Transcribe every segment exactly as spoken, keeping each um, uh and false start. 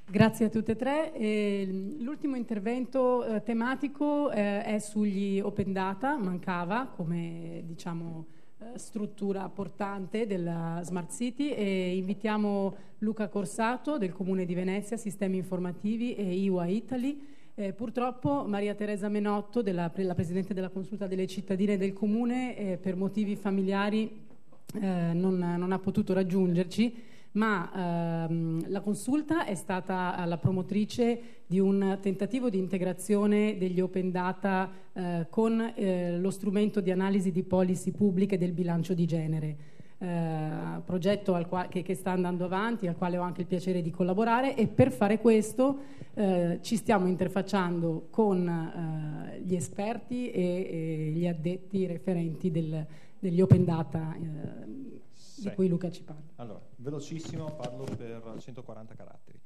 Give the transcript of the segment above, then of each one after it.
Grazie a tutte e tre. E l'ultimo intervento eh, tematico eh, è sugli open data, mancava come diciamo eh, struttura portante della Smart City, e invitiamo Luca Corsato del Comune di Venezia, Sistemi Informativi, e I U A Italy. Eh, purtroppo Maria Teresa Menotto, della, la Presidente della Consulta delle Cittadine del Comune, eh, per motivi familiari eh, non, non ha potuto raggiungerci, ma ehm, la consulta è stata la promotrice di un tentativo di integrazione degli open data eh, con eh, lo strumento di analisi di policy pubbliche del bilancio di genere, eh, progetto al quale, che, che sta andando avanti, al quale ho anche il piacere di collaborare, e per fare questo eh, ci stiamo interfacciando con eh, gli esperti e, e gli addetti referenti del, degli open data eh, di cui Luca ci parla. Allora, velocissimo, parlo per centoquaranta caratteri.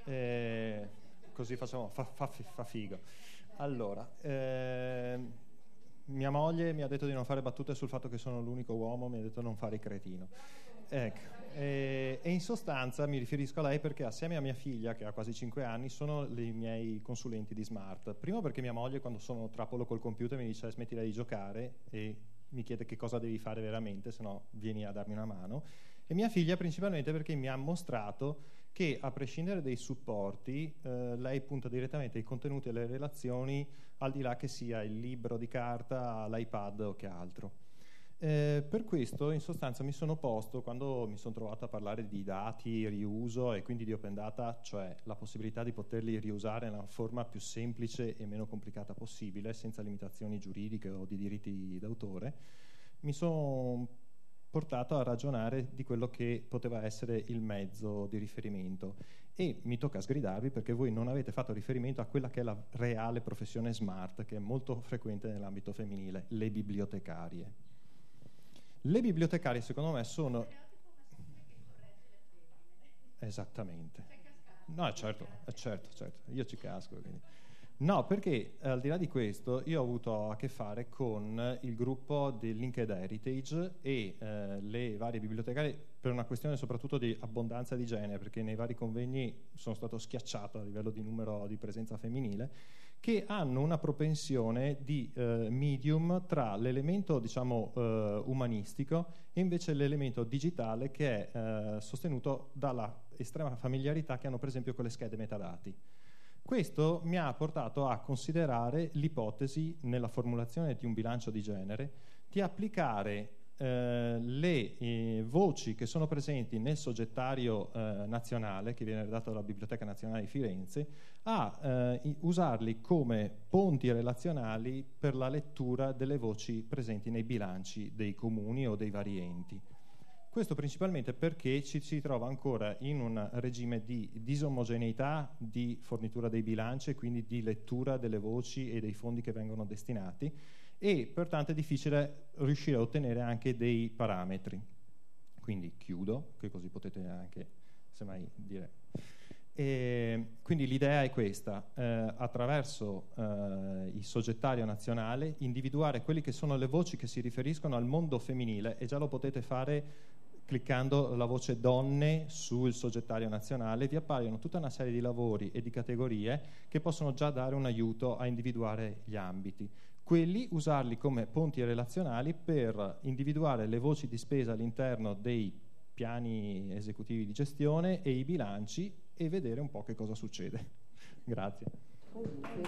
Eh, così facciamo, fa, fa, fa figo. Allora, eh, mia moglie mi ha detto di non fare battute sul fatto che sono l'unico uomo, mi ha detto non fare il cretino. Ecco, eh, e in sostanza mi riferisco a lei perché assieme a mia figlia, che ha quasi cinque anni, sono i miei consulenti di Smart. Primo perché mia moglie, quando sono trappolo col computer, mi dice smettila di giocare, e mi chiede che cosa devi fare veramente, se no vieni a darmi una mano. E mia figlia principalmente perché mi ha mostrato che, a prescindere dai supporti, eh, lei punta direttamente ai contenuti e alle relazioni, al di là che sia il libro di carta, l'iPad o che altro. Eh, per questo, in sostanza, mi sono posto, quando mi sono trovato a parlare di dati, riuso e quindi di open data, cioè la possibilità di poterli riusare nella forma più semplice e meno complicata possibile, senza limitazioni giuridiche o di diritti d'autore, mi sono portato a ragionare di quello che poteva essere il mezzo di riferimento. E mi tocca sgridarvi perché voi non avete fatto riferimento a quella che è la reale professione smart, che è molto frequente nell'ambito femminile, le bibliotecarie. Le bibliotecarie, secondo me, sono... Esattamente. No, certo, certo, certo. Io ci casco, quindi. No, perché al di là di questo io ho avuto a che fare con il gruppo di Linked Heritage e eh, le varie bibliotecarie, per una questione soprattutto di abbondanza di genere, perché nei vari convegni sono stato schiacciato a livello di numero di presenza femminile, che hanno una propensione di eh, medium tra l'elemento, diciamo, eh, umanistico e invece l'elemento digitale, che è eh, sostenuto dalla estrema familiarità che hanno per esempio con le schede metadati. Questo mi ha portato a considerare l'ipotesi, nella formulazione di un bilancio di genere, di applicare eh, le eh, voci che sono presenti nel soggettario eh, nazionale, che viene redatto dalla Biblioteca Nazionale di Firenze, a eh, usarli come ponti relazionali per la lettura delle voci presenti nei bilanci dei comuni o dei vari enti. Questo principalmente perché ci si trova ancora in un regime di disomogeneità di fornitura dei bilanci e quindi di lettura delle voci e dei fondi che vengono destinati, e pertanto è difficile riuscire a ottenere anche dei parametri. Quindi chiudo, che così potete anche semmai dire. E quindi l'idea è questa: eh, attraverso eh, il soggettario nazionale individuare quelle che sono le voci che si riferiscono al mondo femminile, e già lo potete fare cliccando la voce donne sul soggettario nazionale. Vi appaiono tutta una serie di lavori e di categorie che possono già dare un aiuto a individuare gli ambiti. Quelli usarli come ponti relazionali per individuare le voci di spesa all'interno dei piani esecutivi di gestione e i bilanci, e vedere un po' che cosa succede. Grazie.